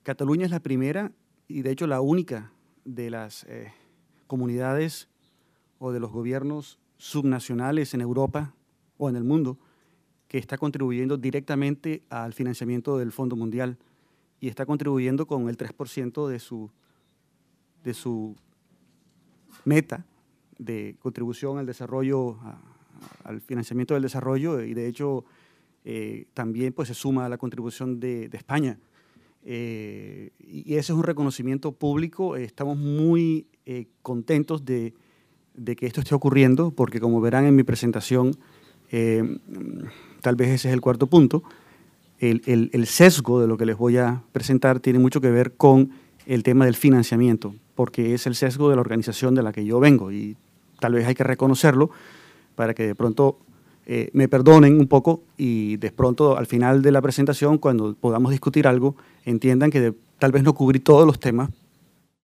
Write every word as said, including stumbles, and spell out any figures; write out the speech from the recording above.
Cataluña es la primera y de hecho la única de las eh, comunidades o de los gobiernos subnacionales en Europa o en el mundo que está contribuyendo directamente al financiamiento del Fondo Mundial y está contribuyendo con el tres por ciento de su, de su meta de contribución al desarrollo, a, al financiamiento del desarrollo, y de hecho eh, también pues, se suma a la contribución de, de España. Eh, y ese es un reconocimiento público. Estamos muy eh, contentos de, de que esto esté ocurriendo, porque como verán en mi presentación, eh, tal vez ese es el cuarto punto, el, el, el sesgo de lo que les voy a presentar tiene mucho que ver con el tema del financiamiento, porque es el sesgo de la organización de la que yo vengo y tal vez hay que reconocerlo para que de pronto eh, me perdonen un poco y de pronto al final de la presentación, cuando podamos discutir algo, entiendan que de, tal vez no cubrí todos los temas,